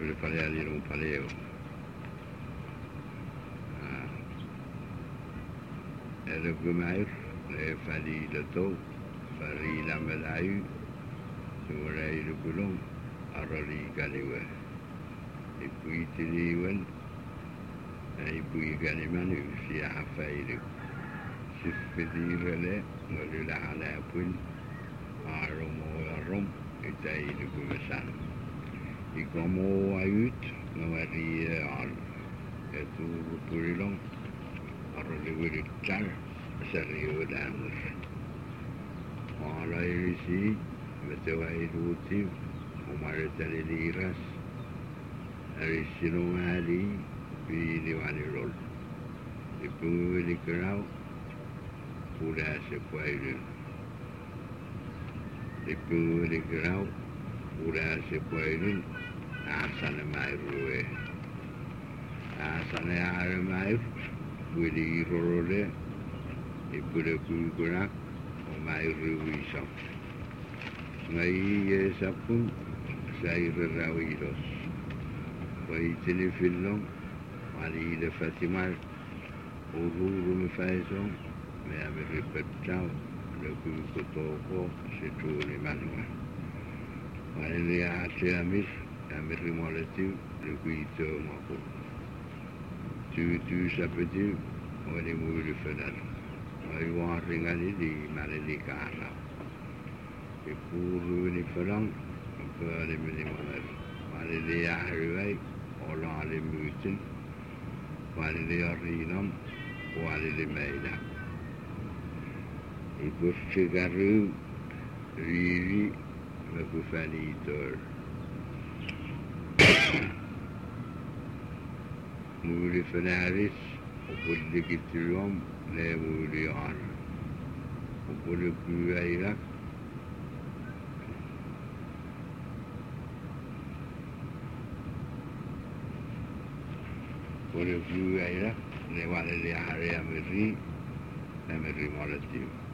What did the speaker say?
le palea di un paleo. E le gumair, le fali le to, fari la medaiu, surai le gulong, arali galiwe. E pui tiliwen, e pui galimanu, si a hafairu. Si fidilele, ngolu la hala pun, arom, itai le gumasan. I gomo ayut, ngawari al, etu purilong, arali wiri tar, sari udamur. Ala irisi, metewa iruti, umare tali liras, arisino ali, bili wani rol. Ipu li kerau, pura se puairu. Ipu li kerau, pura se puairu, asana mai rue. Asana are mai, wili rorole, ipu le kukurak, mai rui sap. Ngai sapun, sai rawilos. Wai tini filong, wali le Fatimar, ururu me faisong, me ame ripetau, le kukutoko, se tuuni manua. Wali le ate amis, ame rimoletiu, le kuito mako. Tu sapetiu, wali muri fedal. Wai waringani di malili kara. E puru ni ferang, pere mini maler. Wali le ahriwai, ola le mutin, wali le arinam, wali le meida. E bufigaru, riri, me bufani dor. Muri fenaris, o pulli kitiriom, le muri ar. O pulli kuairak, pulli kuairak, le wale le ahre ameri, ameri moletiu.